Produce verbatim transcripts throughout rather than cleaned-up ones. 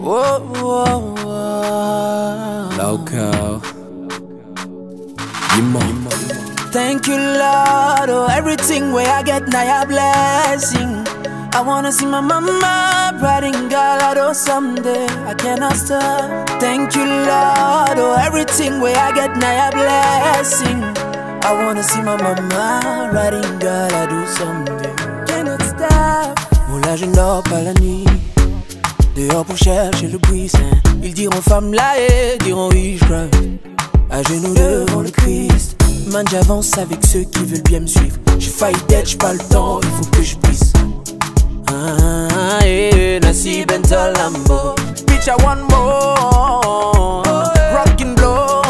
Whoa, whoa, whoa. Loco. Yimo. Thank you, Lord. Oh, everything where I get now a blessing. I wanna see my mama bright and God, oh someday I cannot stop. Thank you, Lord. Oh, everything where I get now a blessing. I wanna see ma maman riding gala do someday. Cannot stop. Moula je dors pas la nuit, dehors pour chercher le buisson. Ils diront femme là et diront oui je crois. À genoux devant le Christ. Man j'avance avec ceux qui veulent bien me suivre. J'ai failli d'être, j'ai pas le temps, il faut que je puisse. Ah eh, Nasib and Lambo. Bitch I want more, rock and blow.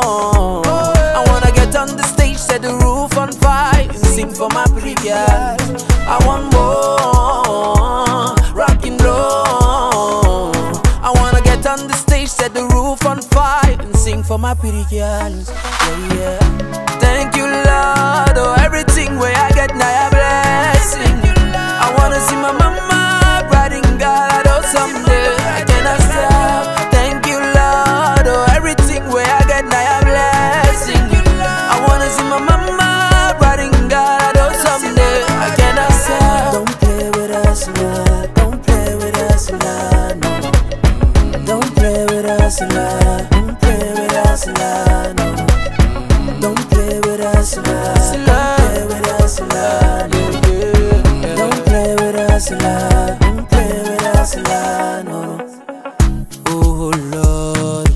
I wanna get on the stage, set the roof on fire, and sing for my pretty girl. I want more, rock and blow. I wanna get on the stage, set the roof on fire, and sing for my pretty girls. Yeah, yeah. Thank you, Lord. Oh, everything where I get now a blessing. I wanna see my mama riding God, oh someday I cannot stop. Thank you, Lord. Oh, everything where I get now a blessing. I wanna see my mama riding God, oh someday I cannot stop. Don't play with us, Lord. Don't play with us, Lord. No. Don't play with us, Lord. Don't play with us, Lord. No. Don't play with us, Lord. Don't play with us, Lord. Don't play with us, Lord. Don't play with us, Lord. No. Oh Lord,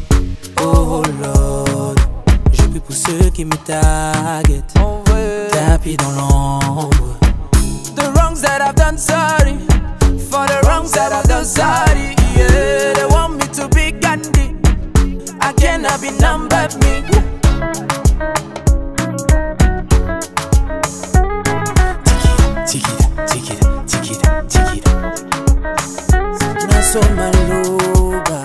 oh Lord, je prie pour ceux qui me targetent, tapis dans l'ombre. The wrongs that I've done, sorry. For the wrongs that I've done, sorry. Yeah, they want me to be Gandhi. I cannot be none but me. Take it, take it, take it, take it. Naso maloba.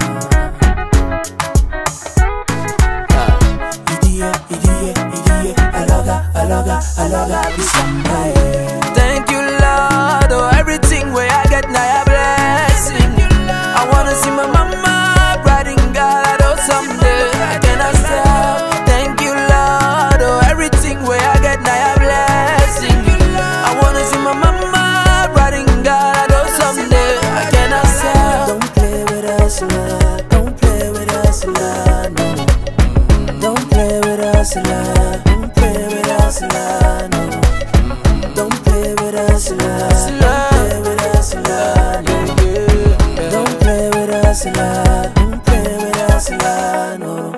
Idiye, idiye, idiye. Aloga, aloga, aloga. Bisambaye. Thank you, Lord. Oh, everything where I get now a blessing. I wanna see my mama riding God, oh someday I cannot stop. Thank you, Lord. Oh, everything where I get now a blessing. I wanna see my mama riding God, oh someday I cannot stop. Don't play with us, Lord. Don't play with us, Lord. No. Don't play with us, Lord. Don't play with us, Lord. No. Don't play with us, Lord. Don't play with us, Lord. No. Don't play with us, Lord. Don't play with us, Lord. No.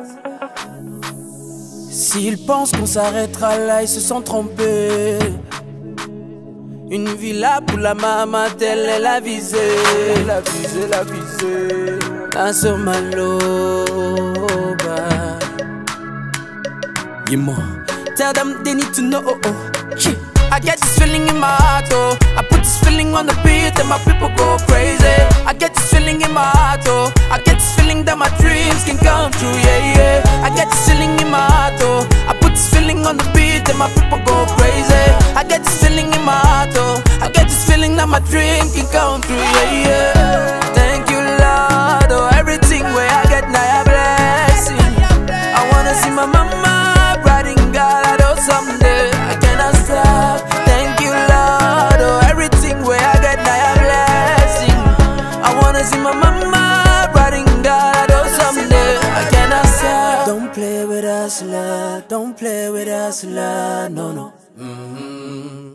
S'ils pensent qu'on s'arrêtera là, ils se sont trompés. Une villa pour la maman, telle est la visée. La visée, la visée. Naso maloba. Yimo. Tell them they need to know. Oh, oh. Yeah. I get this feeling in my heart, oh. I put this feeling on the beat and my people go crazy. I get this feeling in my heart, oh. I get this feeling that my dreams can come true, yeah, yeah. I get this feeling in my heart, oh. I put this feeling on the beat and my people go crazy. I get this feeling in my heart, oh. I get this feeling that my dream can come true, yeah, yeah. Thank you, Lord. Oh, everything where I get now a blessing. I wanna see my mama riding God, oh someday I cannot stop. Thank you, Lord. Oh, everything where I get now a blessing. I wanna see my mama riding God, oh someday I cannot stop. Don't play with us, Lord. Don't play with us, Lord. No, no. Mm-hmm.